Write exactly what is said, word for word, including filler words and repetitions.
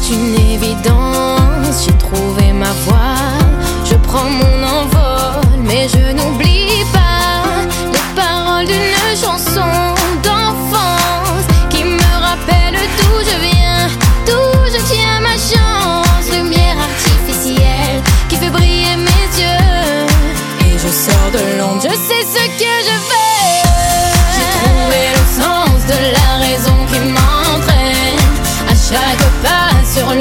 une évidence, j'ai trouvé ma voie. Je prends mon envol, mais je n'oublie pas les paroles d'une chanson d'enfance qui me rappelle d'où je viens, d'où je tiens ma chance. Lumière artificielle qui fait briller mes yeux, et je sors de l'ombre, je sais ce que je veux.